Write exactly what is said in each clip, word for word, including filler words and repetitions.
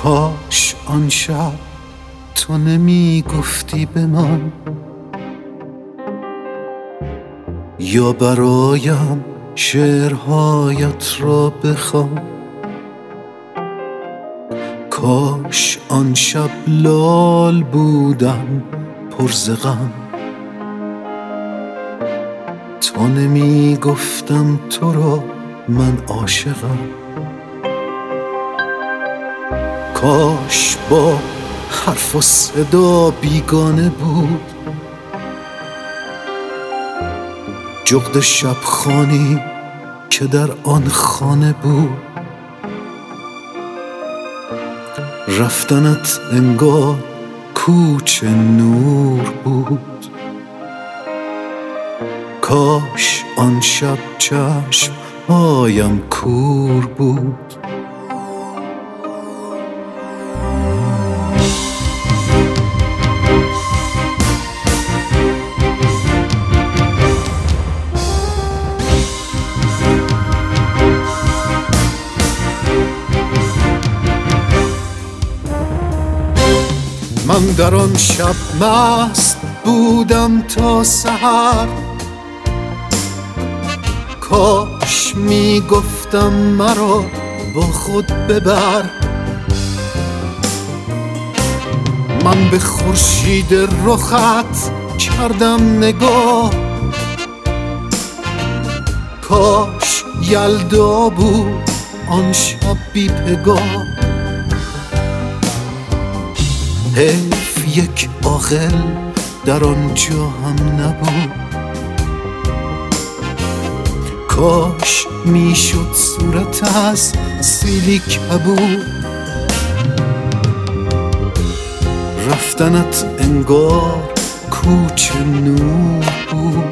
کاش آن شب تو نمی گفتی به من، یا برایم شعرهایت را بخوان. کاش آن شب لال بودم پر ز غم، تا نمی گفتم تو را من عاشقم. کاش با حرف و صدا بیگانه بود جغد شبخوانی که در آن خانه بود. رفتنت انگار کوچ نور بود. کاش آن شب چشم هایم کور بود. من در آن شب مست بودم تا سحر. کاش می گفتم مرا با خود ببر. من به خورشید رخت کردم نگاه. کاش یلدا بود آن شب بی پگاه. حیف یک عاقل در آنجا هم نبود. کاش میشد صورت از سیلی کبود. رفتنت انگار کوچ نور بود.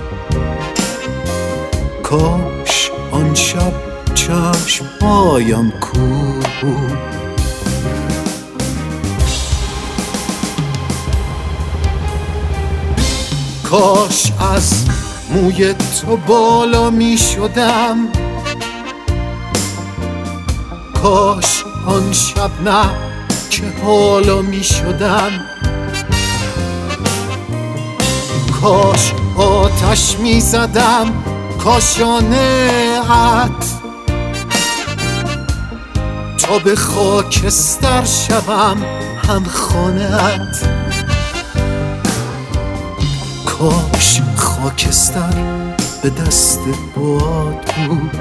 کاش آن شب چشمهایم کور بود. کاش از موی تو بالا می شدم. کاش آن شب نه که حالا می شدم. کاش آتش می زدم کاشانه ات تا به خاکستر شوم هم خانه ات. کاش خاکستر به دست باد بود.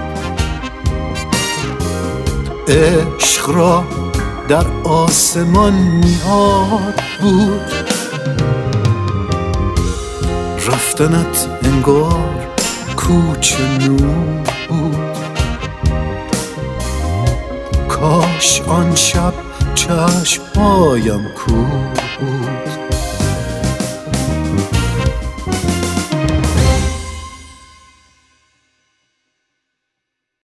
عشق را در آسمان میاد بود. رفتنت انگار کوچ نور بود. کاش آن شب چشمهایم کور بود.